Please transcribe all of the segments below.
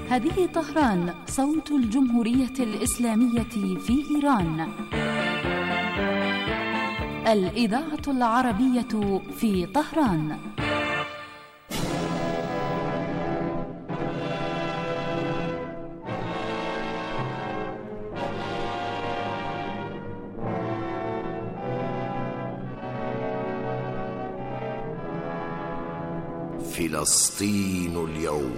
هذه طهران، صوت الجمهورية الإسلامية في إيران. الإذاعة العربية في طهران. فلسطين اليوم.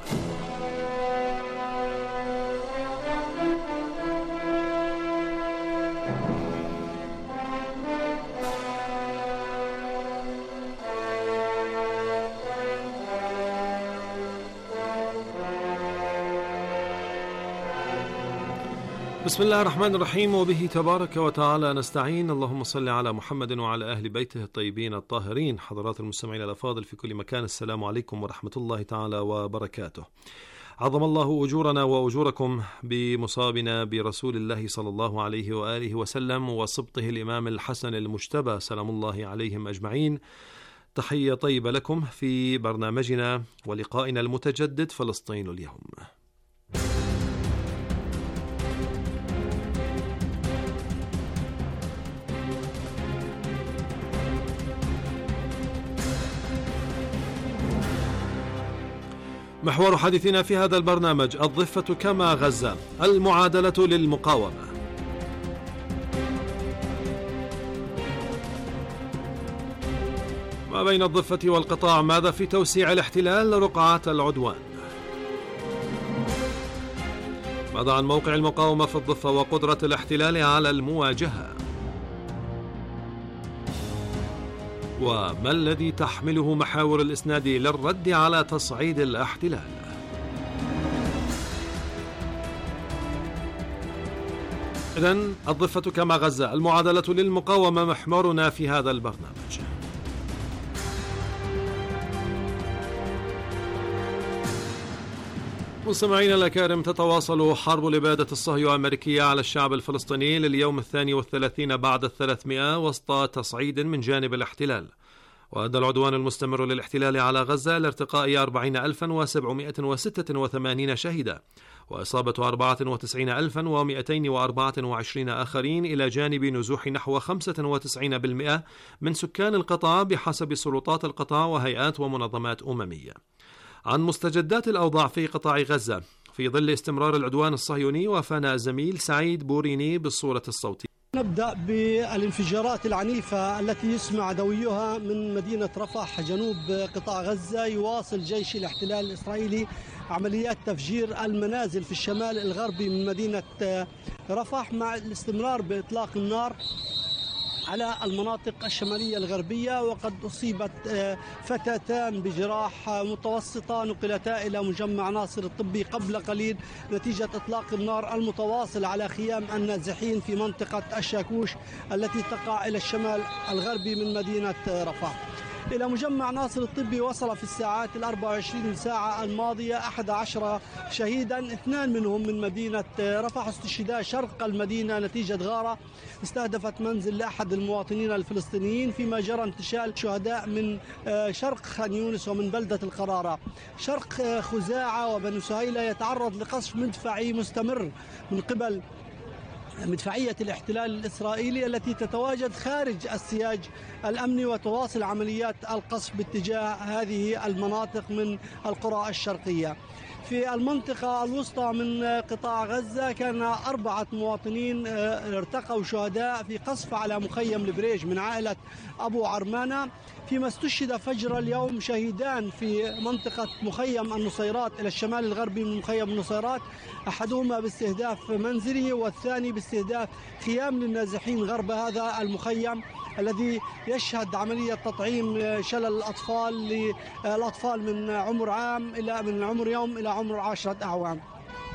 بسم الله الرحمن الرحيم، وبه تبارك وتعالى نستعين. اللهم صل على محمد وعلى أهل بيته الطيبين الطاهرين. حضرات المستمعين الأفاضل في كل مكان، السلام عليكم ورحمة الله تعالى وبركاته. عظم الله أجورنا وأجوركم بمصابنا برسول الله صلى الله عليه وآله وسلم وسبطه الإمام الحسن المجتبى سلام الله عليهم أجمعين. تحية طيبة لكم في برنامجنا ولقائنا المتجدد فلسطين اليوم. محور حديثنا في هذا البرنامج: الضفة كما غزة، المعادلة للمقاومة. ما بين الضفة والقطاع، ماذا في توسيع الاحتلال رقعات العدوان؟ ماذا عن موقع المقاومة في الضفة وقدرة الاحتلال على المواجهة؟ وما الذي تحمله محاور الإسناد للرد على تصعيد الاحتلال؟ إذن الضفة كما غزة، المعادلة للمقاومة محورنا في هذا البرنامج. مستمعينا الأكارم، تتواصل حرب الإبادة الصهيونية الأمريكية على الشعب الفلسطيني لليوم 32 بعد 300 وسط تصعيد من جانب الاحتلال. وأدى العدوان المستمر للاحتلال على غزة لارتقاء 40,786 شهيدا وإصابة 94,224 آخرين، إلى جانب نزوح نحو 95% من سكان القطاع بحسب سلطات القطاع وهيئات ومنظمات أممية. عن مستجدات الأوضاع في قطاع غزة في ظل استمرار العدوان الصهيوني، وافانا الزميل سعيد بوريني بالصورة الصوتية. نبدأ بالانفجارات العنيفة التي يسمع دويها من مدينة رفح جنوب قطاع غزة. يواصل جيش الاحتلال الإسرائيلي عمليات تفجير المنازل في الشمال الغربي من مدينة رفح، مع الاستمرار بإطلاق النار على المناطق الشمالية الغربية. وقد أصيبت فتاتان بجراح متوسطة، نقلتا إلى مجمع ناصر الطبي قبل قليل نتيجة إطلاق النار المتواصل على خيام النازحين في منطقة الشاكوش التي تقع إلى الشمال الغربي من مدينة رفح. إلى مجمع ناصر الطبي وصل في الساعات 24 ساعة الماضية 11 شهيدا، 2 منهم من مدينة رفح استشهدا شرق المدينة نتيجة غارة استهدفت منزل لأحد المواطنين الفلسطينيين، فيما جرى انتشال شهداء من شرق خان يونس ومن بلدة القرارة. شرق خزاعة وبنو سهيلة يتعرض لقصف مدفعي مستمر من قبل مدفعية الاحتلال الإسرائيلي التي تتواجد خارج السياج الأمني، وتواصل عمليات القصف باتجاه هذه المناطق من القرى الشرقية. في المنطقة الوسطى من قطاع غزة كان 4 مواطنين ارتقوا شهداء في قصف على مخيم البريج من عائلة أبو عرمانة، فيما استشهد فجر اليوم شهيدان في منطقة مخيم النصيرات إلى الشمال الغربي من مخيم النصيرات، أحدهما باستهداف منزله والثاني باستهداف خيام للنازحين غرب هذا المخيم الذي يشهد عملية تطعيم شلل الأطفال للأطفال من عمر عام إلى من عمر يوم إلى عمر 10 أعوام.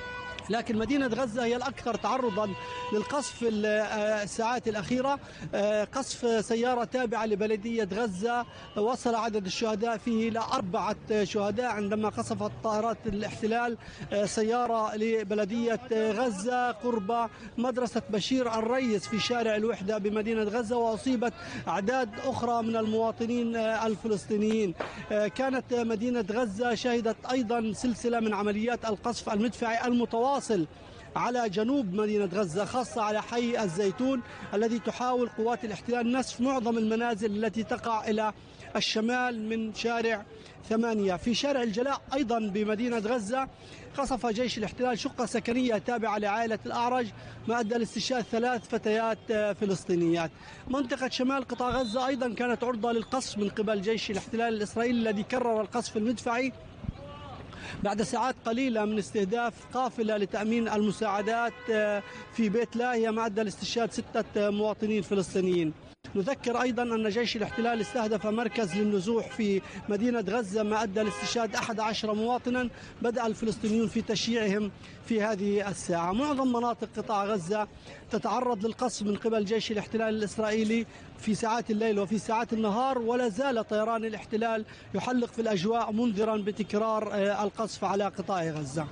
لكن مدينة غزة هي الأكثر تعرضا للقصف في الساعات الأخيرة. قصف سيارة تابعة لبلدية غزة وصل عدد الشهداء فيه إلى 4 شهداء عندما قصفت طائرات الاحتلال سيارة لبلدية غزة قرب مدرسة بشير الريس في شارع الوحدة بمدينة غزة، وأصيبت أعداد أخرى من المواطنين الفلسطينيين. كانت مدينة غزة شهدت أيضا سلسلة من عمليات القصف المدفعي المتواصل على جنوب مدينة غزة، خاصة على حي الزيتون الذي تحاول قوات الاحتلال نسف معظم المنازل التي تقع إلى الشمال من شارع 8. في شارع الجلاء أيضا بمدينة غزة قصف جيش الاحتلال شقة سكنية تابعة لعائلة الأعرج، ما أدى لاستشهاد 3 فتيات فلسطينيات. منطقة شمال قطاع غزة أيضا كانت عرضة للقصف من قبل جيش الاحتلال الإسرائيلي الذي كرر القصف المدفعي بعد ساعات قليلة من استهداف قافلة لتأمين المساعدات في بيت لاهيا، ما أدى لاستشهاد 6 مواطنين فلسطينيين. نذكر أيضا أن جيش الاحتلال استهدف مركز للنزوح في مدينة غزة، ما أدى لاستشهاد 11 مواطنا بدأ الفلسطينيون في تشييعهم في هذه الساعة. معظم مناطق قطاع غزة تتعرض للقصف من قبل جيش الاحتلال الإسرائيلي في ساعات الليل وفي ساعات النهار، ولا زال طيران الاحتلال يحلق في الأجواء منذرا بتكرار القصف على قطاع غزة.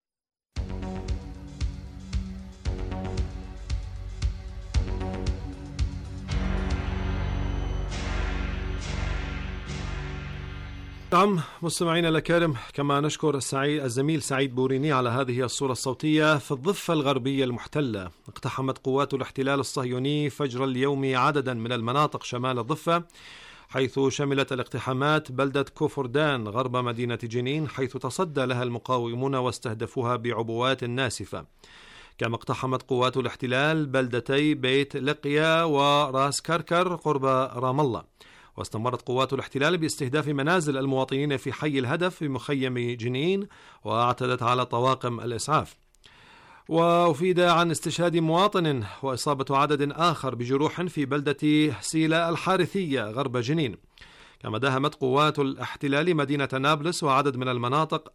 نعم مستمعينا الأكارم، كما نشكر الزميل سعيد بوريني على هذه الصورة الصوتية. في الضفة الغربية المحتلة اقتحمت قوات الاحتلال الصهيوني فجر اليوم عددا من المناطق شمال الضفة، حيث شملت الاقتحامات بلدة كوفردان غرب مدينة جنين، حيث تصدى لها المقاومون واستهدفوها بعبوات ناسفة. كما اقتحمت قوات الاحتلال بلدتي بيت لقيا وراس كركر قرب رام الله. واستمرت قوات الاحتلال باستهداف منازل المواطنين في حي الهدف في مخيم جنين، واعتدت على طواقم الإسعاف. وأفيد عن استشهاد مواطن وإصابة عدد آخر بجروح في بلدة سيلا الحارثية غرب جنين. كما داهمت قوات الاحتلال مدينة نابلس وعدد من المناطق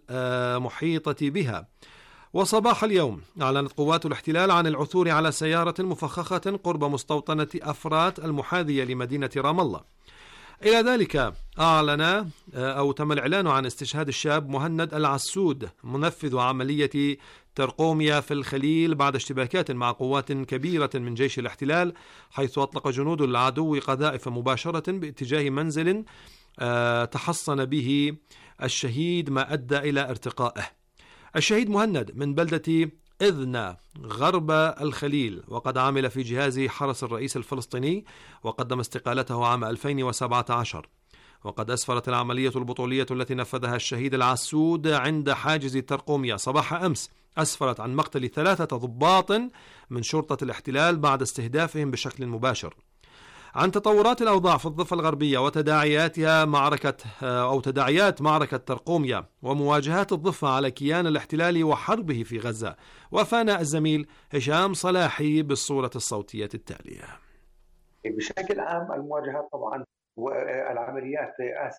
المحيطة بها. وصباح اليوم أعلنت قوات الاحتلال عن العثور على سيارة مفخخة قرب مستوطنة أفرات المحاذية لمدينة رام الله. إلى ذلك أعلن أو تم الإعلان عن استشهاد الشاب مهند العسود منفذ عملية ترقوميا في الخليل بعد اشتباكات مع قوات كبيرة من جيش الاحتلال، حيث أطلق جنود العدو قذائف مباشرة باتجاه منزل تحصن به الشهيد، ما أدى إلى ارتقائه. الشهيد مهند من بلدة إذنة غرب الخليل، وقد عمل في جهاز حرس الرئيس الفلسطيني، وقدم استقالته عام 2017. وقد أسفرت العملية البطولية التي نفذها الشهيد العسود عند حاجز ترقوميا صباح أمس أسفرت عن مقتل 3 ضباط من شرطة الاحتلال بعد استهدافهم بشكل مباشر. عن تطورات الأوضاع في الضفة الغربية وتداعياتها تداعيات معركة ترقوميا ومواجهات الضفة على كيان الاحتلال وحربه في غزة، وافانا الزميل هشام صلاحي بالصورة الصوتية التالية. بشكل عام المواجهات طبعا والعمليات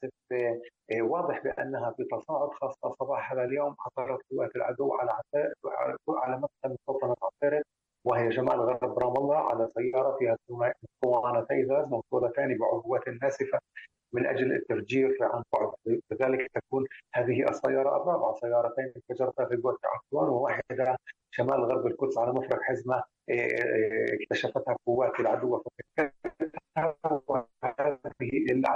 واضح بأنها بتصاعد، خاصة صباح هذا اليوم عثرت قوات العدو على مدخل مستوطنة عطارد وهي شمال غرب رام الله على سيارة فيها اسطوانتي غاز موصولتان بعبوات ناسفة من أجل التفجير عن بعد. لذلك تكون هذه السيارة الرابعة، سيارتين انفجرتا في بوت عطوان وواحدة شمال غرب القدس على مفرق حزمة اكتشفتها قوات العدو فكتها، وهذه إلا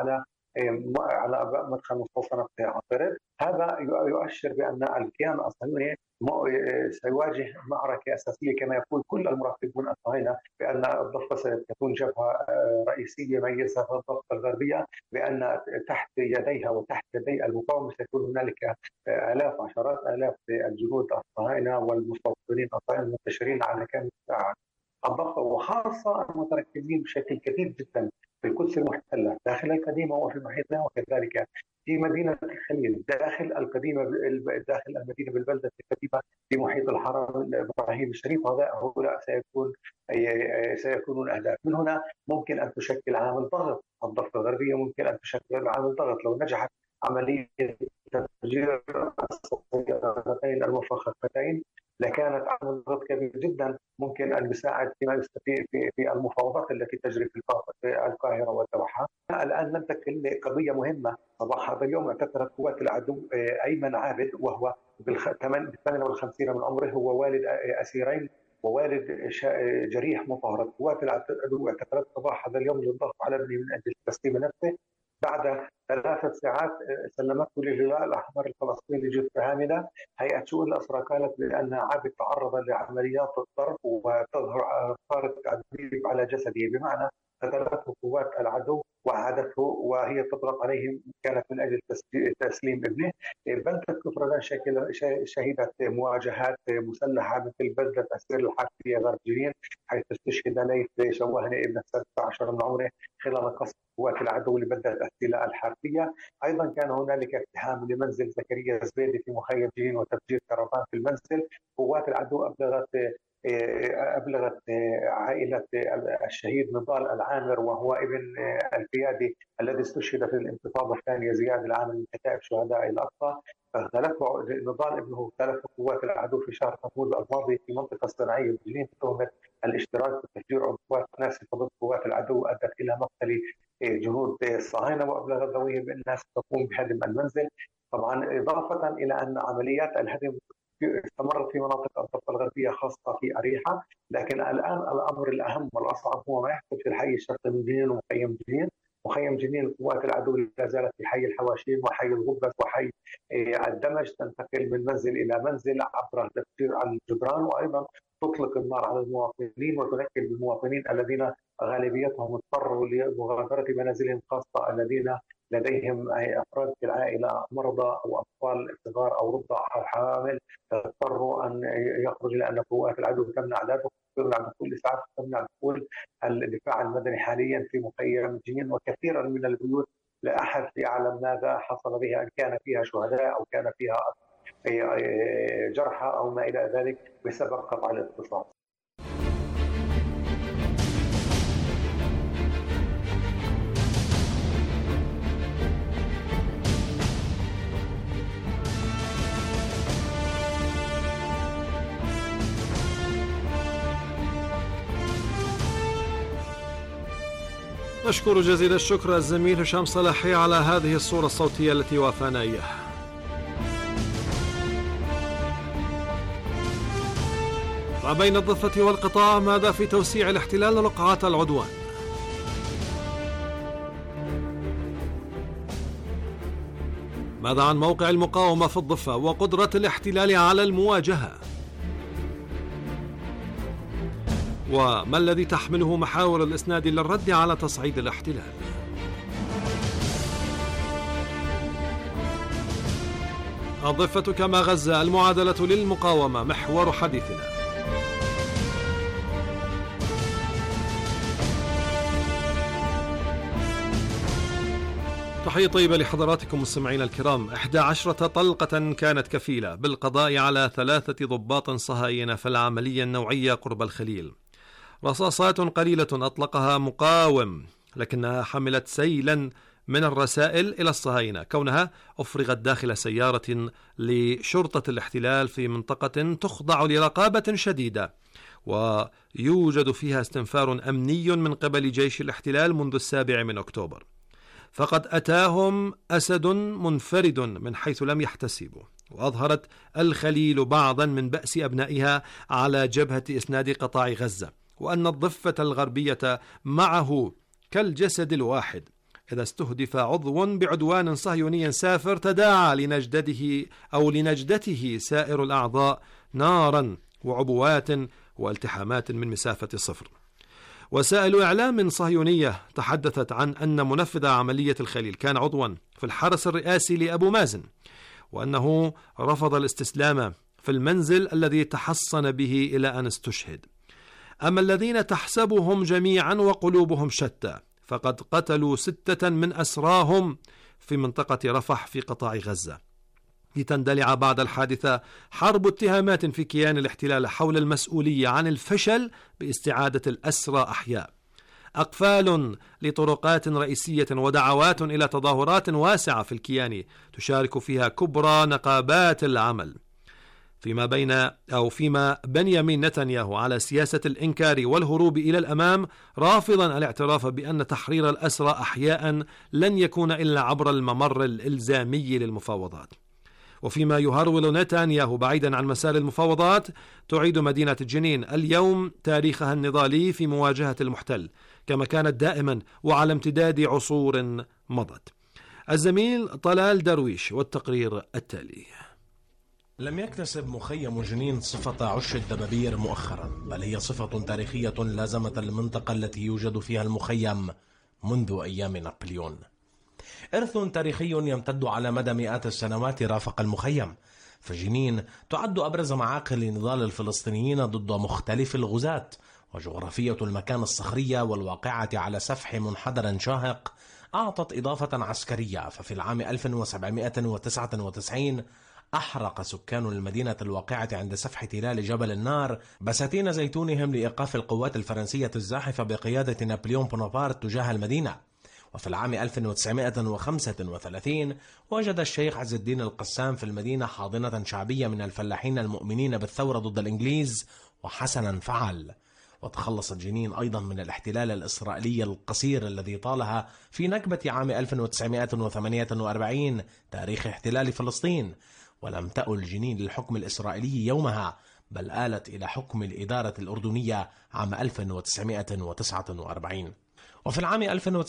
على مدخل مستوطنة عطارد. هذا يؤشر بأن الكيان الصهيوني سيواجه معركة أساسية، كما يقول كل المراقبون الصهاينة بأن الضفة ستكون جبهة رئيسية ميزة في الضفة الغربية، بأن تحت يديها وتحت يدي المقاومة سيكون هنالك آلاف عشرات آلاف الجنود الصهاينة والمستوطنين الصهاينة المنتشرين على كامل الضفة، وخاصة المتركزين بشكل كبير جدا في القدس المحتلة داخل القديمة وفي محيطها، وكذلك في مدينة الخليل داخل المدينة بالبلدة القديمة في محيط الحرم إبراهيم الشريف. هؤلاء سيكونون أهداف. من هنا ممكن أن تشكل عامل ضغط الضفة الغربية، ممكن أن تشكل عامل ضغط لو نجحت عملية تفجير السيارتين المفخختين لكانت عامل ضغط كبير جدا ممكن ان يساعد في المفاوضات التي تجري في القاهره والدوحه. الان لم تكن قضيه مهمه. صباح هذا اليوم اعتقلت قوات العدو ايمن عابد، وهو بال58 من عمره، هو والد اسيرين ووالد جريح مطارد. قوات العدو اعتقلت صباح هذا اليوم للضغط على ابنه من اجل تسليم نفسه. بعد 3 ساعات سلمته للهلال الأحمر الفلسطيني جثة هامدة. هيئة شؤون الأسرى قالت بأن عابد تعرض لعمليات الضرب وتظهر آثار التعذيب على جسده، بمعنى قتلته قوات العدو وعادته وهي تضغط عليه، كانت من أجل تسليم ابنه. بلدة كفردان شهدت مواجهات مسلحة مثل بلدة أسير الحربية غرب جنين، حيث استشهد ليث شواهنة ابن 16 من عمره خلال قصف قوات العدو لبلدة السلاء الحربية. أيضا كان هنالك اقتحام لمنزل زكريا الزبيدي في مخيم جنين وتفجير كرفان في المنزل. قوات العدو أبلغت عائلة الشهيد نضال العامر، وهو ابن القيادي الذي استشهد في الانتفاضة الثانية زياد العامر من كتائب شهداء الأقصى. فاختلفوا نضال ابنه اختلفوا قوات العدو في شهر تموز الماضي في منطقة الصناعية بجنين بتهمة الاشتراك في تفجير عبوات ناسفة ضد قوات العدو أدت إلى مقتل جنود الصهاينة، وأبلغ ذويهم بأنها ستقوم بهدم المنزل. طبعا إضافة إلى أن عمليات الهدم استمرت في مناطق الضفة الغربية خاصة في أريحة، لكن الآن الأمر الأهم والأصعب هو ما يحدث في الحي الشرقي من جنين ومخيم جنين. مخيم جنين قوات العدو لا زالت في حي الحواشيم وحي الغبس وحي الدمج، تنتقل من منزل إلى منزل عبر تفجير الجدران، وأيضا تطلق النار على المواطنين وتنكل بالمواطنين الذين غالبيتهم اضطروا لمغادرة منازلهم، خاصة الذين لديهم أفراد في العائلة مرضى أو أطفال صغار أو رضع أو حوامل، اضطروا أن يخرجوا لأن قوات العدو تمنع دخول الإسعاف، تمنع دخول الدفاع المدني حاليا في مخيم جنين. وكثيرا من البيوت لا أحد يعلم ماذا حصل بها، أن كان فيها شهداء أو كان فيها جرحى أو ما إلى ذلك بسبب قطع الاتصال. أشكر جزيل الشكر الزميل هشام صلاحي على هذه الصورة الصوتية التي وافانا إياها. وبين الضفة والقطاع، ماذا في توسيع الاحتلال لرقعات العدوان؟ ماذا عن موقع المقاومة في الضفة وقدرة الاحتلال على المواجهة؟ وما الذي تحمله محاور الإسناد للرد على تصعيد الاحتلال؟ الضفة كما غزة، المعادلة للمقاومة محور حديثنا. تحية طيبة لحضراتكم مستمعينا الكرام. 11 طلقة كانت كفيلة بالقضاء على 3 ضباط صهاينة في العملية النوعية قرب الخليل. رصاصات قليلة أطلقها مقاوم، لكنها حملت سيلا من الرسائل إلى الصهاينة، كونها أفرغت داخل سيارة لشرطة الاحتلال في منطقة تخضع لرقابة شديدة، ويوجد فيها استنفار أمني من قبل جيش الاحتلال منذ 7 أكتوبر. فقد أتاهم أسد منفرد من حيث لم يحتسبوا. وأظهرت الخليل بعضا من بأس أبنائها على جبهة إسناد قطاع غزة، وأن الضفة الغربية معه كالجسد الواحد. إذا استهدف عضو بعدوان صهيوني سافر تداعى لنجدته سائر الأعضاء نارا وعبوات والتحامات من مسافة 0. وسائل إعلام صهيونية تحدثت عن أن منفذ عملية الخليل كان عضوا في الحرس الرئاسي لأبو مازن، وأنه رفض الاستسلام في المنزل الذي تحصن به إلى أن استشهد. أما الذين تحسبهم جميعا وقلوبهم شتى فقد قتلوا 6 من أسراهم في منطقة رفح في قطاع غزة، لتندلع بعد الحادثة حرب اتهامات في كيان الاحتلال حول المسؤولية عن الفشل باستعادة الأسرى أحياء. أقفال لطرقات رئيسية ودعوات إلى تظاهرات واسعة في الكيان تشارك فيها كبرى نقابات العمل. فيما بنيامين نتنياهو على سياسة الإنكار والهروب إلى الأمام، رافضا الاعتراف بأن تحرير الأسرى أحياء لن يكون إلا عبر الممر الإلزامي للمفاوضات. وفيما يهرول نتنياهو بعيدا عن مسار المفاوضات، تعيد مدينة جنين اليوم تاريخها النضالي في مواجهة المحتل كما كانت دائما وعلى امتداد عصور مضت. الزميل طلال درويش والتقرير التالي. لم يكتسب مخيم جنين صفة عش الدبابير مؤخرا، بل هي صفة تاريخية لازمت المنطقة التي يوجد فيها المخيم منذ أيام نابليون. إرث تاريخي يمتد على مدى مئات السنوات رافق المخيم، فجنين تعد أبرز معاقل نضال الفلسطينيين ضد مختلف الغزاة، وجغرافية المكان الصخرية والواقعة على سفح منحدر شاهق أعطت إضافة عسكرية. ففي العام 1799 أحرق سكان المدينة الواقعة عند سفح تلال جبل النار بساتين زيتونهم لإيقاف القوات الفرنسية الزاحفة بقيادة نابليون بونابرت تجاه المدينة. وفي العام 1935 وجد الشيخ عز الدين القسام في المدينة حاضنة شعبية من الفلاحين المؤمنين بالثورة ضد الإنجليز، وحسنا فعل. وتخلصت جنين أيضا من الاحتلال الإسرائيلي القصير الذي طالها في نكبة عام 1948 تاريخ احتلال فلسطين، ولم تؤل جنين للحكم الإسرائيلي يومها، بل آلت إلى حكم الإدارة الأردنية عام 1949. وفي العام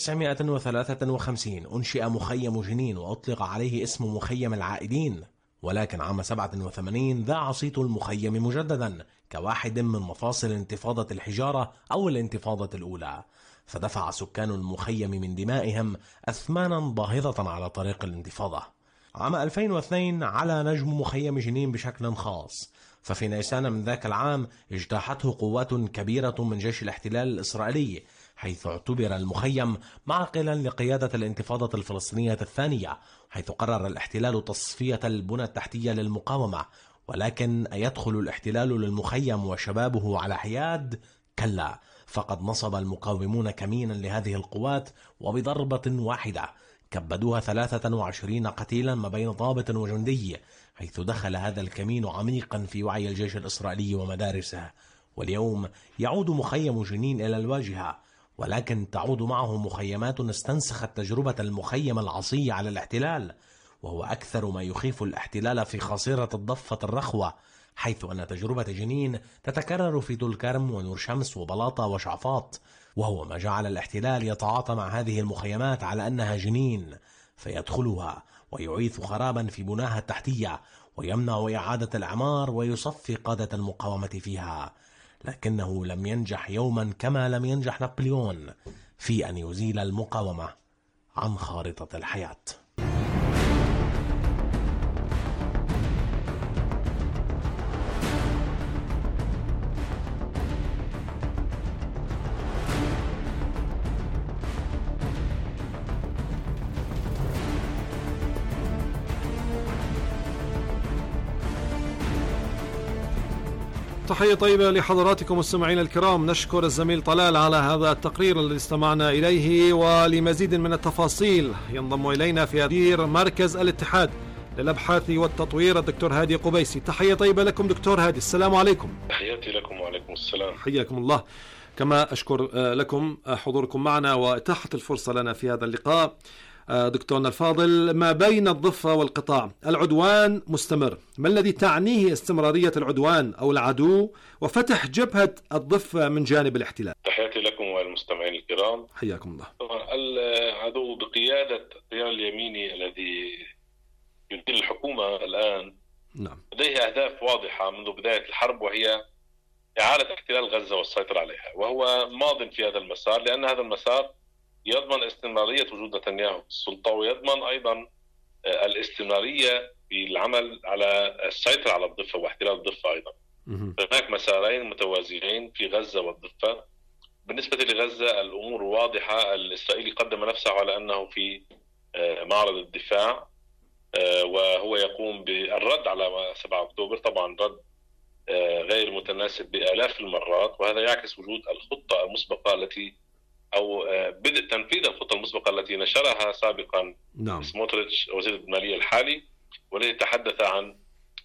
1953 أنشئ مخيم جنين وأطلق عليه اسم مخيم العائدين، ولكن عام 87 ذاع صيت المخيم مجددا كواحد من مفاصل انتفاضة الحجارة أو الانتفاضة الأولى، فدفع سكان المخيم من دمائهم أثمانا باهظة على طريق الانتفاضة. عام 2002 على نجم مخيم جنين بشكل خاص، ففي نيسان من ذاك العام اجتاحته قوات كبيرة من جيش الاحتلال الإسرائيلي، حيث اعتبر المخيم معقلا لقيادة الانتفاضة الفلسطينية الثانية، حيث قرر الاحتلال تصفية البنى التحتية للمقاومة. ولكن أيدخل الاحتلال للمخيم وشبابه على حياد؟ كلا، فقد نصب المقاومون كمينا لهذه القوات، وبضربة واحدة كبدوها 23 قتيلا ما بين ضابط وجندي، حيث دخل هذا الكمين عميقا في وعي الجيش الإسرائيلي ومدارسه. واليوم يعود مخيم جنين إلى الواجهة، ولكن تعود معه مخيمات استنسخت تجربة المخيم العصي على الاحتلال، وهو أكثر ما يخيف الاحتلال في خاصرة الضفة الرخوة، حيث أن تجربة جنين تتكرر في طول كرم ونور شمس وبلاطة وشعفاط، وهو ما جعل الاحتلال يتعاطى مع هذه المخيمات على أنها جنين، فيدخلها ويعيث خرابا في بناها التحتية ويمنع إعادة الإعمار ويصفي قادة المقاومة فيها. لكنه لم ينجح يوما كما لم ينجح نابليون في أن يزيل المقاومة عن خارطة الحياة. تحية طيبة لحضراتكم مستمعين الكرام. نشكر الزميل طلال على هذا التقرير الذي استمعنا إليه، ولمزيد من التفاصيل ينضم إلينا في مدير مركز الاتحاد للأبحاث والتطوير الدكتور هادي قبيسي. تحية طيبة لكم دكتور هادي، السلام عليكم. تحياتي لكم وعليكم السلام. حياكم الله. كما أشكر لكم حضوركم معنا وإتاحة الفرصة لنا في هذا اللقاء. دكتورنا الفاضل، ما بين الضفة والقطاع العدوان مستمر، ما الذي تعنيه استمرارية العدوان أو العدو وفتح جبهة الضفة من جانب الاحتلال؟ تحياتي لكم والمستمعين الكرام. حياكم الله. العدو بقيادة التيار اليميني الذي يدير الحكومة الآن نعم لديه أهداف واضحة منذ بداية الحرب، وهي إعادة احتلال غزة والسيطرة عليها، وهو ماض في هذا المسار، لأن هذا المسار يضمن استمرارية وجود نتنياهو في السلطة، ويضمن أيضا الاستمرارية في العمل على السيطرة على الضفة واحتلال الضفة أيضا. هناك مسارين متوازيين في غزة والضفة. بالنسبة لغزة الأمور واضحة، الإسرائيلي قدم نفسه على أنه في معرض الدفاع، وهو يقوم بالرد على 7 أكتوبر، طبعا رد غير متناسب بآلاف المرات، وهذا يعكس وجود الخطة المسبقة التي أو بدء تنفيذ الخطة المسبقة التي نشرها سابقا سموتريتش وزير المالية الحالي، والذي تحدث عن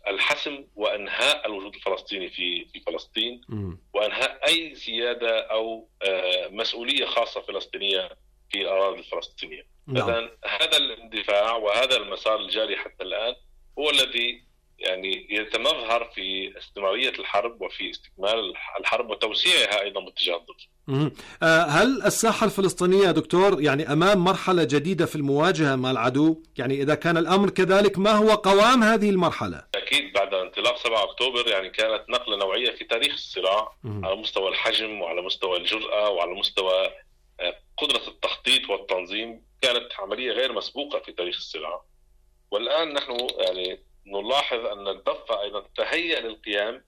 الحسم وانهاء الوجود الفلسطيني في فلسطين، وانهاء اي سياده او مسؤوليه خاصه فلسطينية في الاراضي الفلسطينية. هذا الاندفاع وهذا المسار الجاري حتى الان هو الذي يعني يتمظهر في استمرارية الحرب وفي استكمال الحرب وتوسيعها أيضا باتجاه الضفة. هل الساحة الفلسطينية دكتور يعني أمام مرحلة جديدة في المواجهة مع العدو؟ يعني إذا كان الأمر كذلك ما هو قوام هذه المرحلة؟ أكيد بعد انطلاق 7 أكتوبر يعني كانت نقلة نوعية في تاريخ الصراع على مستوى الحجم وعلى مستوى الجرأة وعلى مستوى قدرة التخطيط والتنظيم. كانت عملية غير مسبوقة في تاريخ الصراع، والآن نحن يعني نلاحظ أن الضفة أيضا تهيأ للقيام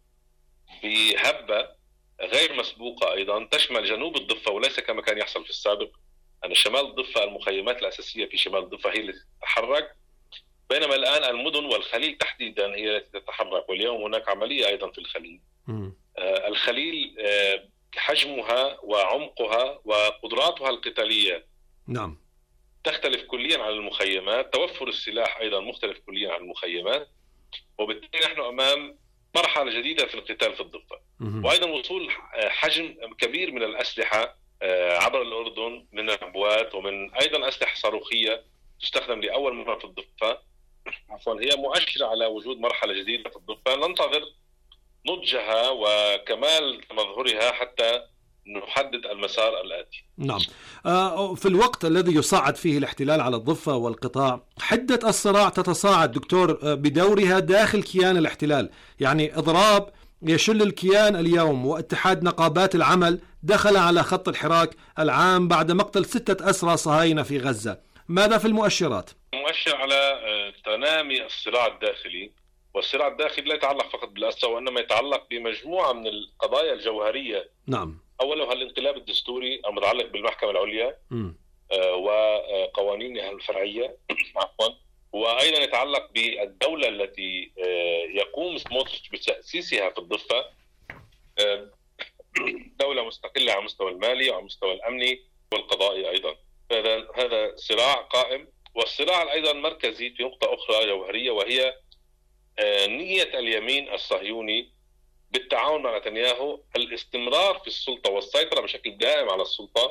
بهبة غير مسبوقة أيضا تشمل جنوب الضفة، وليس كما كان يحصل في السابق أن شمال الضفة المخيمات الأساسية في شمال الضفة هي التي تتحرك، بينما الآن المدن والخليل تحديدا هي التي تتحرك. واليوم هناك عملية أيضا في الخليل. الخليل حجمها وعمقها وقدراتها القتالية تختلف كليا عن المخيمات، توفر السلاح أيضا مختلف كليا عن المخيمات، وبالتالي نحن أمام مرحلة جديدة في القتال في الضفة. وأيضا وصول حجم كبير من الأسلحة عبر الأردن من العبوات ومن أيضا أسلحة صاروخية تستخدم لأول مرة في الضفة. هي مؤشرة على وجود مرحلة جديدة في الضفة ننتظر نضجها وكمال تمظهرها حتى نحدد المسار الآتي. نعم. في الوقت الذي يصعد فيه الاحتلال على الضفة والقطاع حدة الصراع تتصاعد دكتور بدورها داخل كيان الاحتلال، يعني إضراب يشل الكيان اليوم، واتحاد نقابات العمل دخل على خط الحراك العام بعد مقتل 6 أسرى صهاينة في غزة. ماذا في المؤشرات؟ مؤشر على تنامي الصراع الداخلي، والصراع الداخلي لا يتعلق فقط بالأسرى وإنما يتعلق بمجموعة من القضايا الجوهرية. أولها الانقلاب الدستوري المتعلق بالمحكمة العليا وقوانينها الفرعية وأيضا يتعلق بالدولة التي يقوم سموتريتش بتأسيسها في الضفة، دولة مستقلة على المستوى المالي وعلى المستوى الأمني والقضائي أيضا. هذا صراع قائم، والصراع أيضا مركزي في نقطة أخرى جوهرية، وهي نية اليمين الصهيوني بالتعاون مع نتنياهو الاستمرار في السلطة والسيطرة بشكل دائم على السلطة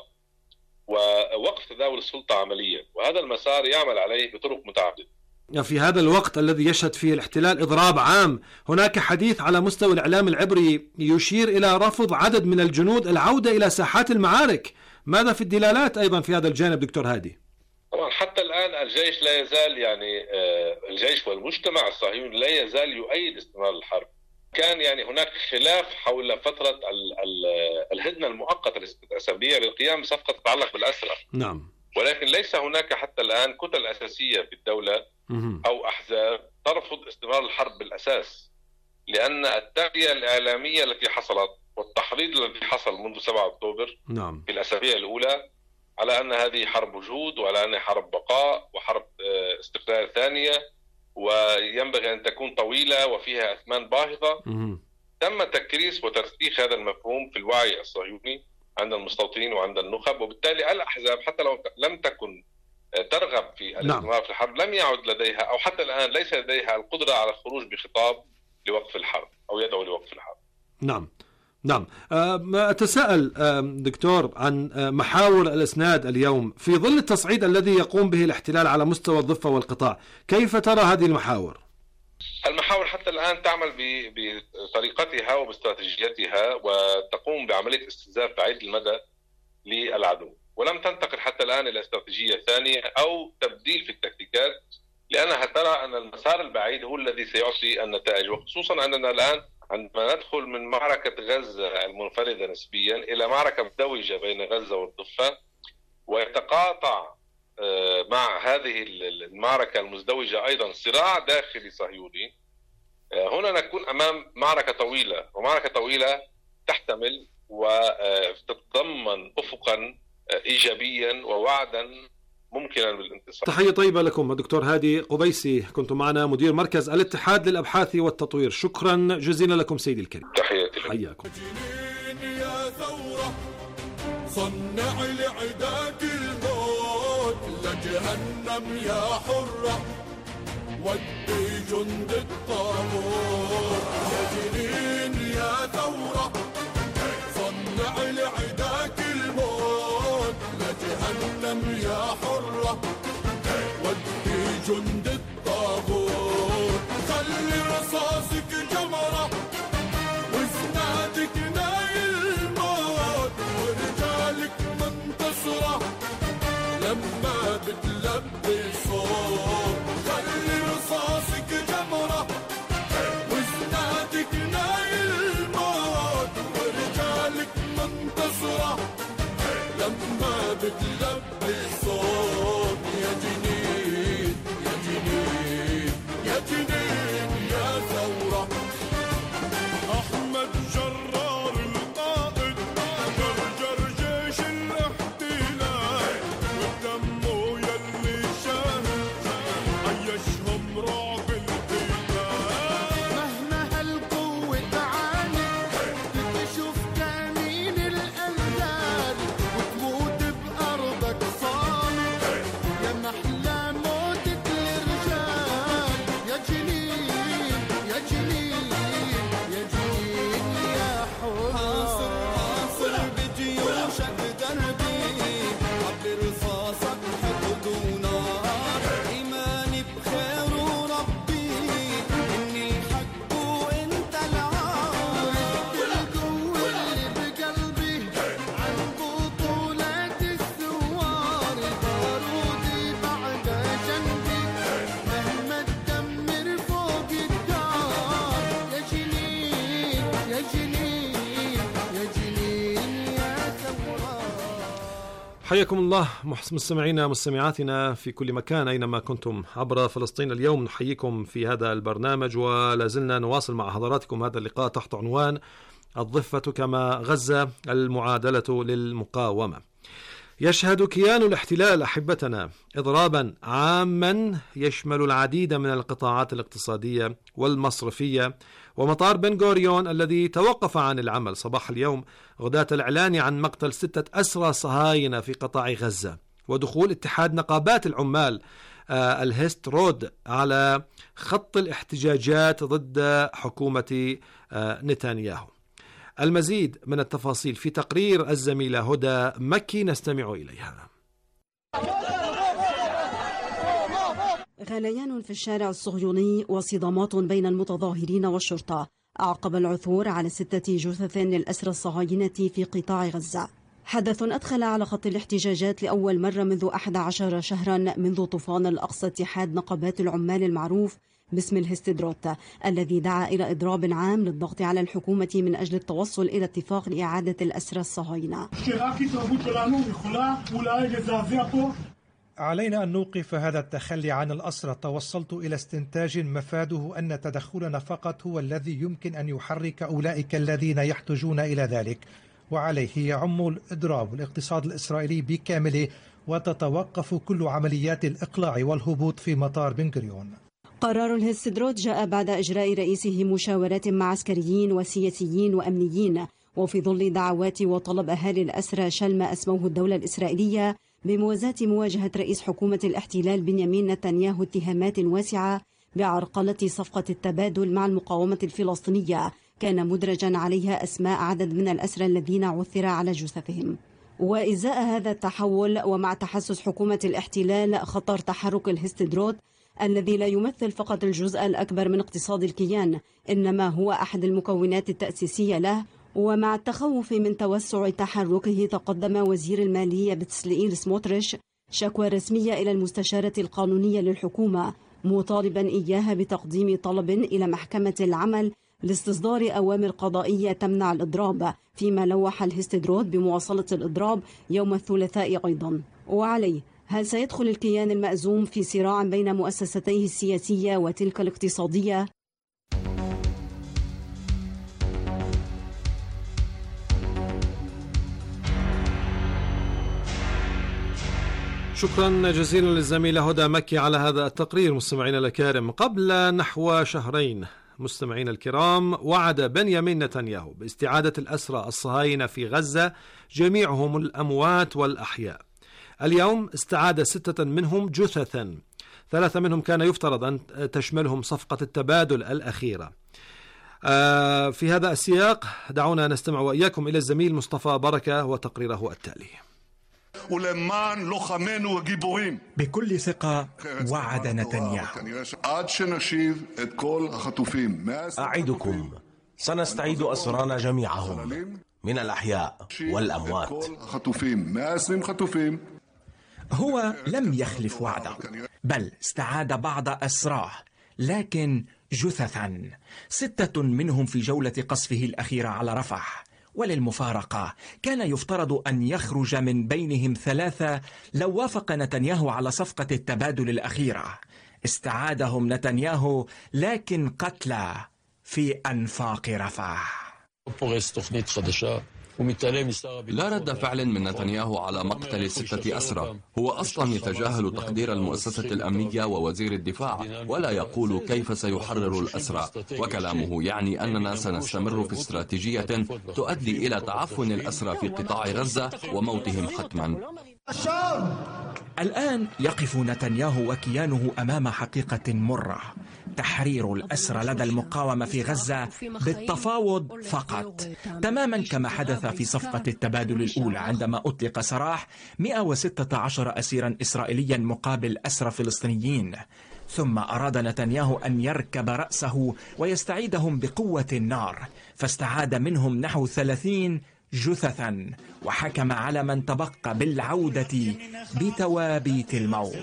ووقف تداول السلطة عمليا، وهذا المسار يعمل عليه بطرق متعددة. في هذا الوقت الذي يشهد فيه الاحتلال إضراب عام، هناك حديث على مستوى الإعلام العبري يشير إلى رفض عدد من الجنود العودة إلى ساحات المعارك. ماذا في الدلالات أيضا في هذا الجانب دكتور هادي؟ طبعا حتى الآن الجيش لا يزال يعني الجيش والمجتمع الصهيوني لا يزال يؤيد استمرار الحرب. كان يعني هناك خلاف حول فترة الهدنة المؤقتة ل6 أسابيع للقيام بصفقة تتعلق بالأسرى. ولكن ليس هناك حتى الآن كتل أساسية في الدولة أو أحزاب ترفض استمرار الحرب بالأساس، لأن التغطية الإعلامية التي حصلت والتحريض الذي حصل منذ 7 أكتوبر في الأسابيع الأولى على أن هذه حرب وجود وعلى أنها حرب بقاء وحرب استقلال ثانية وينبغي أن تكون طويلة وفيها أثمان باهظة. تم تكريس وترسيخ هذا المفهوم في الوعي الصهيوني عند المستوطنين وعند النخب، وبالتالي الأحزاب حتى لو لم تكن ترغب في الاستمرار في الحرب لم يعد لديها أو حتى الآن ليس لديها القدرة على الخروج بخطاب لوقف الحرب أو يدعو لوقف الحرب. نعم. أتساءل دكتور عن محاور الإسناد اليوم في ظل التصعيد الذي يقوم به الاحتلال على مستوى الضفة والقطاع. كيف ترى هذه المحاور؟ المحاور حتى الآن تعمل بطريقتها وباستراتيجيتها وتقوم بعملية استنزاف بعيد المدى للعدو، ولم تنتقل حتى الآن إلى استراتيجية ثانية أو تبديل في التكتيكات، لأنها ترى أن المسار البعيد هو الذي سيعطي النتائج، وخصوصا أننا الآن عندما ندخل من معركة غزة المنفردة نسبيا إلى معركة مزدوجة بين غزة والضفة، ويتقاطع مع هذه المعركة المزدوجة أيضا صراع داخلي صهيوني. هنا نكون أمام معركة طويلة، ومعركة طويلة تحتمل وتتضمن أفقا إيجابيا ووعدا ممكنا بالانتصار. تحية طيبة لكم دكتور هادي قبيسي، كنتم معنا مدير مركز الاتحاد للأبحاث والتطوير. شكرا جزيلا لكم سيدي الكريم. تحياتي لك. حياكم. يا ثورة صنع لعداك الموت لجهنم يا حرة ودي جند الطابور يا جنين يا ثورة صنع لعداك الموت لجهنم يا حرة ودي جند الطابور خلي رصاصك جمرة وزنادك نايل الموت ورجالك منتصرة لما بتلبي صوت خلي رصاصك جمرة وزنادك نايل الموت ورجالك منتصرة لما بتلبي صوت يا جنين يا جنين يا جنين يا ثورة أحمد جرار القائد جرجر جيش الاحتلال ودمه يلي شاهد عيشهم رعب القتال مهما هالقوة تعاني تشوف كمين الأندال وتموت بأرضك صامت يا محلى موتة الرجال يا جنين يا جنين يا جنين يا حر حاصر بجيوشك دربي عبر رصاصك حقد ونار إيماني بخير وربي إني الحق وإنت العار القوة اللي بقلبي عن بطولات الثوار بارودي بعد جنبي مهما تدمر فوق الدار يا جنين يا جنين يا جنين يا ثورة. حياكم الله مستمعينا مستمعاتنا في كل مكان أينما كنتم عبر فلسطين اليوم. نحييكم في هذا البرنامج ولازلنا نواصل مع حضراتكم هذا اللقاء تحت عنوان الضفة كما غزة المعادلة للمقاومة. يشهد كيان الاحتلال أحبتنا إضرابا عاما يشمل العديد من القطاعات الاقتصادية والمصرفية ومطار بن غوريون الذي توقف عن العمل صباح اليوم غداة الإعلان عن مقتل 6 أسرى صهاينة في قطاع غزة ودخول اتحاد نقابات العمال الهيست رود على خط الاحتجاجات ضد حكومة نتنياهو. المزيد من التفاصيل في تقرير الزميلة هدى مكي نستمع إليها. غليان في الشارع الصهيوني وصدامات بين المتظاهرين والشرطة أعقب العثور على 6 جثث للأسرى الصهاينة في قطاع غزة. حدث أدخل على خط الاحتجاجات لأول مرة منذ 11 شهرا منذ طوفان الأقصى اتحاد نقابات العمال المعروف باسم الهستدروت الذي دعا إلى إضراب عام للضغط على الحكومة من أجل التوصل إلى اتفاق لإعادة الأسرى الصهاينة. علينا أن نوقف هذا التخلي عن الأسرى. توصلت إلى استنتاج مفاده أن تدخلنا فقط هو الذي يمكن أن يحرك أولئك الذين يحتاجون إلى ذلك، وعليه يعم الإضراب الاقتصاد الإسرائيلي بكامله وتتوقف كل عمليات الإقلاع والهبوط في مطار بن غوريون. قرار الهستدروت جاء بعد إجراء رئيسه مشاورات مع عسكريين وسياسيين وأمنيين وفي ظل دعوات وطلب أهالي الأسرى شل ما أسموه الدولة الإسرائيلية بموازاة مواجهة رئيس حكومة الاحتلال بنيامين نتنياهو اتهامات واسعة بعرقلة صفقة التبادل مع المقاومة الفلسطينية كان مدرجا عليها أسماء عدد من الأسرى الذين عثر على جثثهم. وإزاء هذا التحول ومع تحسس حكومة الاحتلال خطر تحرك الهستدروت الذي لا يمثل فقط الجزء الأكبر من اقتصاد الكيان إنما هو أحد المكونات التأسيسية له، ومع التخوف من توسع تحركه تقدم وزير المالية بتسلئيل سموتريش شكوى رسمية إلى المستشارة القانونية للحكومة مطالبا إياها بتقديم طلب إلى محكمة العمل لاستصدار أوامر قضائية تمنع الإضراب، فيما لوح الهستدروت بمواصلة الإضراب يوم الثلاثاء أيضا. وعليه هل سيدخل الكيان المأزوم في صراع بين مؤسستيه السياسية وتلك الاقتصادية؟ شكرا جزيلا للزميلة هدى مكي على هذا التقرير. مستمعينا الكرام، قبل نحو شهرين مستمعينا الكرام وعد بنيامين نتنياهو باستعادة الأسرى الصهاينة في غزة جميعهم الأموات والأحياء. اليوم استعاد 6 منهم جثثا 3 منهم كان يفترض أن تشملهم صفقة التبادل الأخيرة. في هذا السياق دعونا نستمع وإياكم إلى الزميل مصطفى بركة وتقريره التالي. بكل ثقة وعد نتنياهو: أعدكم سنستعيد أسرانا جميعهم من الأحياء والأموات. هو لم يخلف وعده، بل استعاد بعض أسراه، لكن جثثا. 6 منهم في جولة قصفه الأخيرة على رفح. وللمفارقة كان يفترض أن يخرج من بينهم 3 لو وافق نتنياهو على صفقة التبادل الأخيرة. استعادهم نتنياهو، لكن قتلى في أنفاق رفح. لا رد فعل من نتنياهو على مقتل 6 أسرى. هو أصلا يتجاهل تقدير المؤسسة الأمنية ووزير الدفاع، ولا يقول كيف سيحرر الأسرى، وكلامه يعني أننا سنستمر في استراتيجية تؤدي إلى تعفن الأسرى في قطاع غزة وموتهم حتما. الآن يقف نتنياهو وكيانه أمام حقيقة مرة: تحرير الأسرى لدى المقاومة في غزة بالتفاوض فقط، تماما كما حدث في صفقة التبادل الأولى عندما أطلق سراح 116 أسيرا إسرائيليا مقابل أسرى فلسطينيين. ثم أراد نتنياهو أن يركب رأسه ويستعيدهم بقوة النار، فاستعاد منهم نحو 30 جثثا، وحكم على من تبقى بالعودة بتوابيت الموت.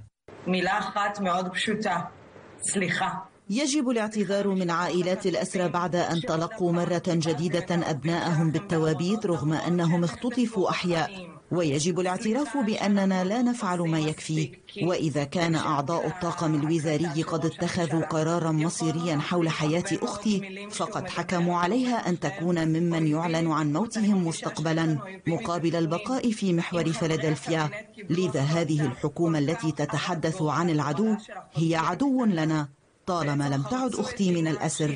يجب الاعتذار من عائلات الأسرى بعد أن تلقوا مرة جديدة أبناءهم بالتوابيت رغم أنهم اختطفوا أحياء، ويجب الاعتراف بأننا لا نفعل ما يكفي. وإذا كان أعضاء الطاقم الوزاري قد اتخذوا قرارا مصيريا حول حياة أختي، فقد حكموا عليها أن تكون ممن يعلن عن موتهم مستقبلا مقابل البقاء في محور فيلادلفيا. لذا هذه الحكومة التي تتحدث عن العدو هي عدو لنا طالما لم تعد أختي من الأسر.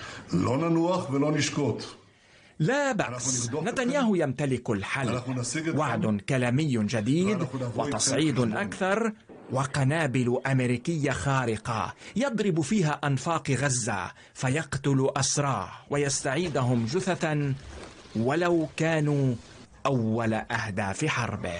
لا بأس، نتنياهو يمتلك الحل: وعد كلامي جديد وتصعيد أكثر وقنابل أمريكية خارقة يضرب فيها أنفاق غزة، فيقتل أسراه ويستعيدهم جثثا ولو كانوا أول أهداف حربه.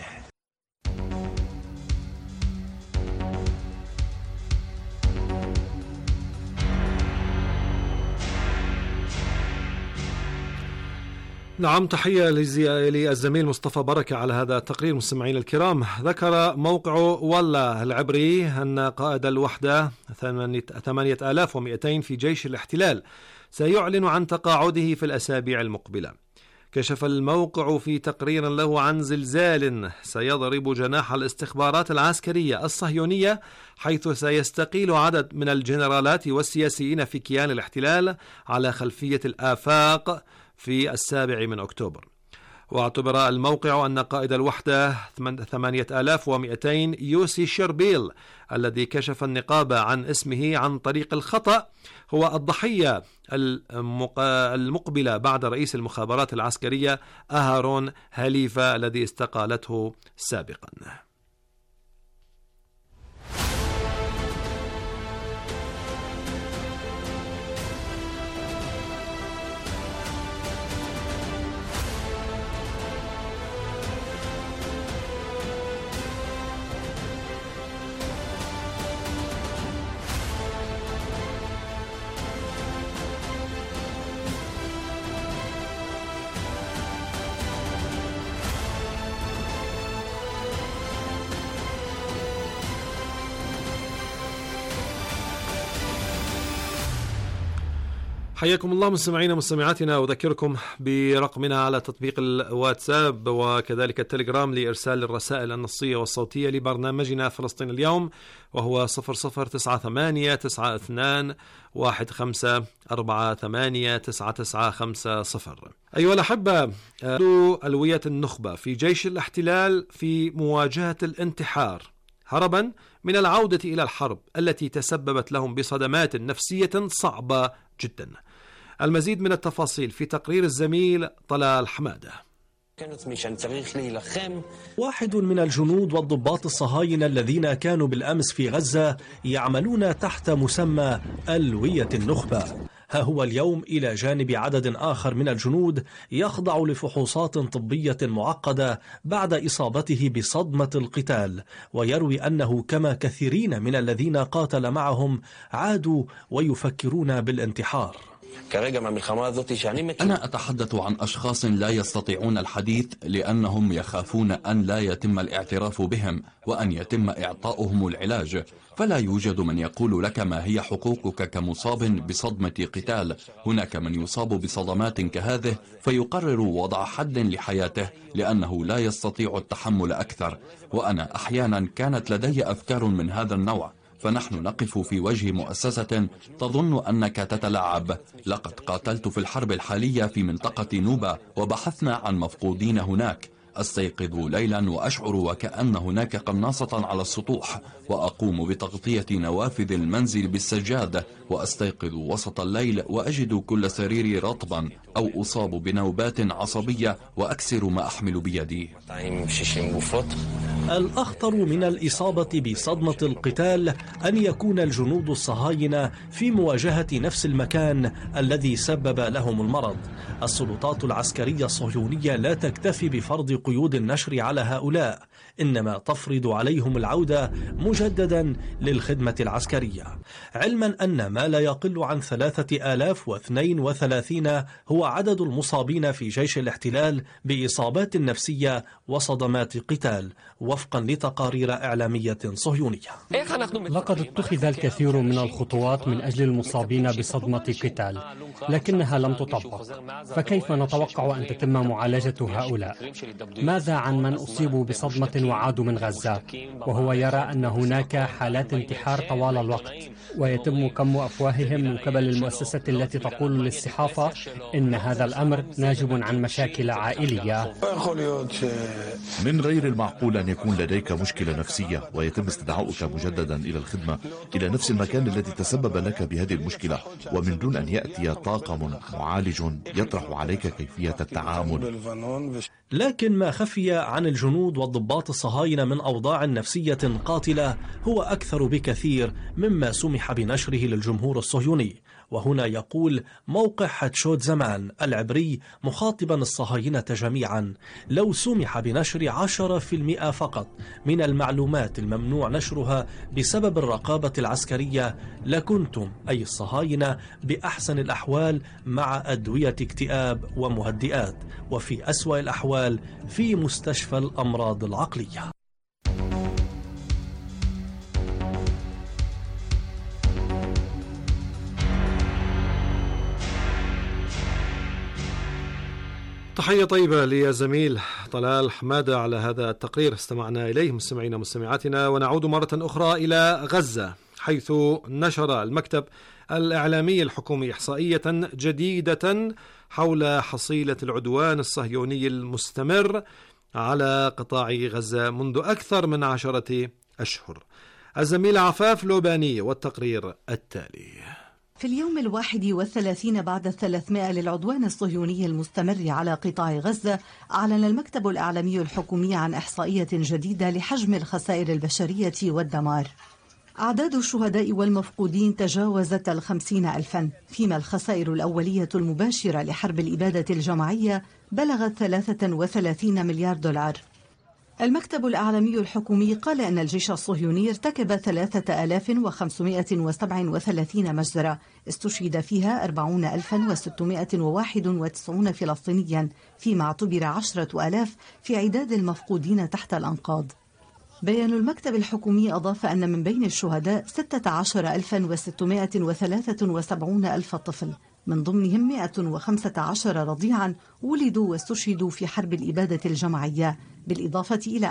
نعم، تحية للزميل مصطفى بركة على هذا التقرير. مستمعين الكرام، ذكر موقع ولا العبري أن قائد الوحدة 8200 في جيش الاحتلال سيعلن عن تقاعده في الأسابيع المقبلة. كشف الموقع في تقرير له عن زلزال سيضرب جناح الاستخبارات العسكرية الصهيونية، حيث سيستقيل عدد من الجنرالات والسياسيين في كيان الاحتلال على خلفية الآفاق في 7 أكتوبر. واعتبر الموقع أن قائد الوحدة 8200 يوسي شربيل الذي كشف النقابة عن اسمه عن طريق الخطأ هو الضحية المقبلة بعد رئيس المخابرات العسكرية أهارون هليفة الذي استقالته سابقا. حياكم الله مستمعينا ومستمعاتنا، أذكركم برقمنا على تطبيق الواتساب وكذلك التليجرام لإرسال الرسائل النصية والصوتية لبرنامجنا فلسطين اليوم، وهو 009815459950. أيها الأحبة، ألوية النخبة في جيش الاحتلال في مواجهة الانتحار هربا من العودة إلى الحرب التي تسببت لهم بصدمات نفسية صعبة جدا. المزيد من التفاصيل في تقرير الزميل طلال حمادة. واحد من الجنود والضباط الصهاينة الذين كانوا بالأمس في غزة يعملون تحت مسمى ألوية النخبة، ها هو اليوم إلى جانب عدد آخر من الجنود يخضع لفحوصات طبية معقدة بعد إصابته بصدمة القتال، ويروي أنه كما كثيرين من الذين قاتل معهم عادوا ويفكرون بالانتحار. أنا أتحدث عن أشخاص لا يستطيعون الحديث لأنهم يخافون أن لا يتم الاعتراف بهم وأن يتم إعطاؤهم العلاج، فلا يوجد من يقول لك ما هي حقوقك كمصاب بصدمة قتال. هناك من يصاب بصدمات كهذه فيقرر وضع حد لحياته لأنه لا يستطيع التحمل أكثر، وأنا أحيانا كانت لدي أفكار من هذا النوع. فنحن نقف في وجه مؤسسة تظن أنك تتلاعب. لقد قاتلت في الحرب الحالية في منطقة نوبة وبحثنا عن مفقودين هناك. أستيقظ ليلا وأشعر وكأن هناك قناصة على السطوح، وأقوم بتغطية نوافذ المنزل بالسجاد، وأستيقظ وسط الليل وأجد كل سريري رطبا، أو أصاب بنوبات عصبية وأكسر ما أحمل بيدي. الأخطر من الإصابة بصدمة القتال أن يكون الجنود الصهاينة في مواجهة نفس المكان الذي سبب لهم المرض. السلطات العسكرية الصهيونية لا تكتفي بفرض قيود النشر على هؤلاء، إنما تفرض عليهم العودة مجددا للخدمة العسكرية، علما أن ما لا يقل عن 3032 هو عدد المصابين في جيش الاحتلال بإصابات نفسية وصدمات قتال، وفقا لتقارير إعلامية صهيونية. لقد اتخذ الكثير من الخطوات من أجل المصابين بصدمة قتال، لكنها لم تطبق، فكيف نتوقع أن تتم معالجة هؤلاء؟ ماذا عن من أصيبوا بصدمة وعادوا من غزة وهو يرى أن هناك حالات انتحار طوال الوقت، ويتم كم أفواههم من قبل المؤسسة التي تقول للصحافة إن هذا الأمر ناجم عن مشاكل عائلية؟ من غير المعقول أن يكون لديك مشكلة نفسية ويتم استدعاؤك مجددا إلى الخدمة إلى نفس المكان الذي تسبب لك بهذه المشكلة، ومن دون أن يأتي طاقم معالج يطرح عليك كيفية التعامل. لكن ما خفي عن الجنود والضباط الصهاينة من أوضاع نفسية قاتلة هو أكثر بكثير مما سمح بنشره للجمهور الصهيوني. وهنا يقول موقع حتشود زمان العبري مخاطبا الصهاينة جميعا: لو سمح بنشر 10% فقط من المعلومات الممنوع نشرها بسبب الرقابة العسكرية لكنتم أي الصهاينة بأحسن الأحوال مع أدوية اكتئاب ومهدئات، وفي أسوأ الأحوال في مستشفى الأمراض العقلية. تحية طيبة لزميل طلال حمادة على هذا التقرير استمعنا إليه مستمعينا ومستمعاتنا. ونعود مرة أخرى إلى غزة، حيث نشر المكتب الإعلامي الحكومي إحصائية جديدة حول حصيلة العدوان الصهيوني المستمر على قطاع غزة منذ أكثر من 10 أشهر. الزميل عفاف لوباني والتقرير التالي. في اليوم 31 بعد 300 للعدوان الصهيوني المستمر على قطاع غزة، أعلن المكتب الإعلامي الحكومي عن إحصائية جديدة لحجم الخسائر البشرية والدمار. أعداد الشهداء والمفقودين تجاوزت 50,000، فيما الخسائر الأولية المباشرة لحرب الإبادة الجماعية بلغت 33 مليار دولار. المكتب الإعلامي الحكومي قال أن الجيش الصهيوني ارتكب 3537 مجزرة استشهد فيها 40,691 فلسطينيا، فيما اعتبر 10,000 في عداد المفقودين تحت الأنقاض. بيان المكتب الحكومي أضاف أن من بين الشهداء 16,673 طفل، من ضمنهم 115 رضيعا ولدوا واستشهدوا في حرب الإبادة الجماعية، بالإضافة إلى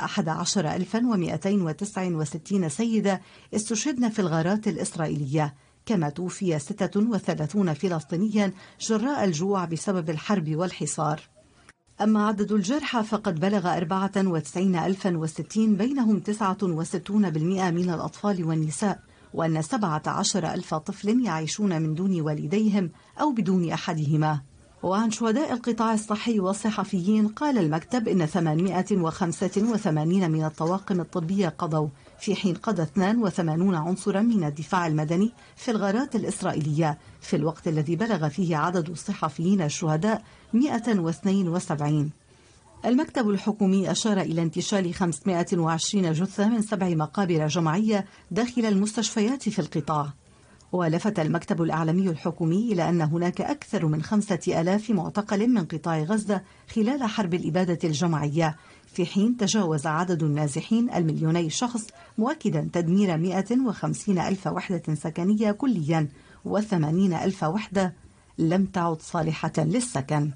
11,269 سيدة استشهدن في الغارات الإسرائيلية، كما توفي 36 فلسطينيا جراء الجوع بسبب الحرب والحصار. أما عدد الجرحى فقد بلغ 94,060، بينهم 69% من الأطفال والنساء، وأن 17,000 طفل يعيشون من دون والديهم أو بدون أحدهما. وعن شهداء القطاع الصحي والصحفيين قال المكتب إن 885 من الطواقم الطبية قضوا، في حين قضى 82 عنصرا من الدفاع المدني في الغارات الإسرائيلية، في الوقت الذي بلغ فيه عدد الصحفيين الشهداء 172. المكتب الحكومي أشار إلى انتشال 520 جثة من 7 مقابر جماعية داخل المستشفيات في القطاع. ولفت المكتب الإعلامي الحكومي إلى أن هناك أكثر من 5000 معتقل من قطاع غزة خلال حرب الإبادة الجماعية، في حين تجاوز عدد النازحين 2,000,000 شخص، مؤكدا تدمير 150,000 وحدة سكنية كليا و80,000 وحدة لم تعد صالحة للسكن.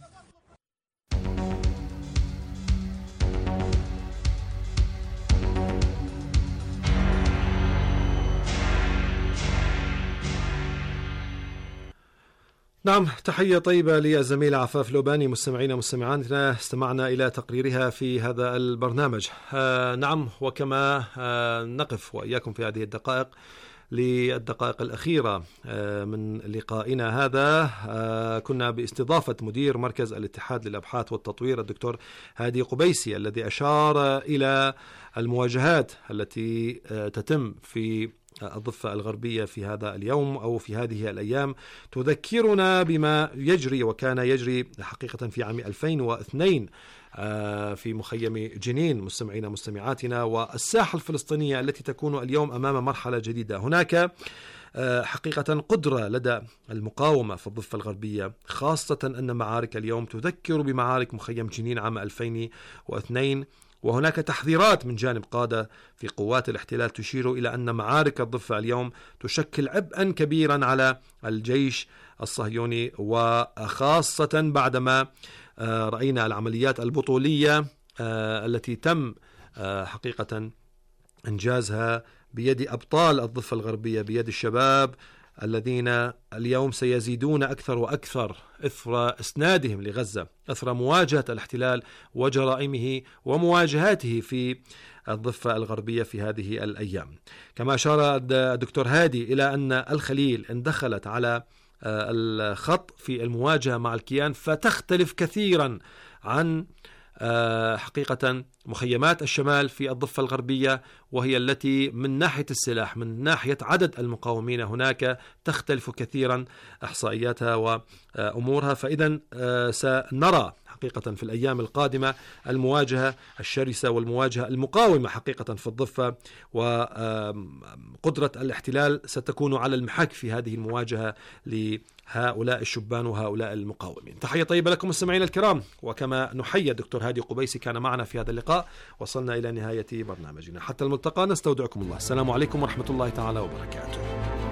نعم، تحية طيبة للزميلة عفاف لوباني. مستمعينا مستمعاتنا، استمعنا إلى تقريرها في هذا البرنامج. نعم، وكما نقف وإياكم في هذه الدقائق للدقائق الأخيرة من لقائنا هذا، كنا باستضافة مدير مركز الاتحاد للأبحاث والتطوير الدكتور هادي قبيسي، الذي أشار إلى المواجهات التي تتم في الضفة الغربية في هذا اليوم أو في هذه الأيام، تذكرنا بما يجري وكان يجري حقيقة في عام 2002 في مخيم جنين. مستمعينا مستمعاتنا، والساحة الفلسطينية التي تكون اليوم أمام مرحلة جديدة. هناك حقيقة قدرة لدى المقاومة في الضفة الغربية، خاصة أن معارك اليوم تذكر بمعارك مخيم جنين عام 2002، وهناك تحذيرات من جانب قادة في قوات الاحتلال تشير إلى أن معارك الضفة اليوم تشكل عبئا كبيرا على الجيش الصهيوني، وخاصة بعدما رأينا العمليات البطولية التي تم حقيقة إنجازها بيد أبطال الضفة الغربية، بيد الشباب الذين اليوم سيزيدون أكثر وأكثر إثر إسنادهم لغزة، إثر مواجهة الاحتلال وجرائمه ومواجهاته في الضفة الغربية في هذه الأيام. كما أشار الدكتور هادي إلى أن الخليل إن دخلت على الخط في المواجهة مع الكيان فتختلف كثيرا عن حقيقة مخيمات الشمال في الضفة الغربية، وهي التي من ناحية السلاح، من ناحية عدد المقاومين هناك تختلف كثيرا إحصائياتها وأمورها. فإذا سنرى حقيقة في الأيام القادمة المواجهة الشرسة والمواجهة المقاومة حقيقة في الضفة، وقدرة الاحتلال ستكون على المحك في هذه المواجهة لهؤلاء الشبان وهؤلاء المقاومين. تحية طيبة لكم مستمعينا الكرام، وكما نحيي الدكتور هادي قبيسي كان معنا في هذا اللقاء، وصلنا إلى نهاية برنامجنا. حتى الملتقى، نستودعكم الله. السلام عليكم ورحمة الله تعالى وبركاته.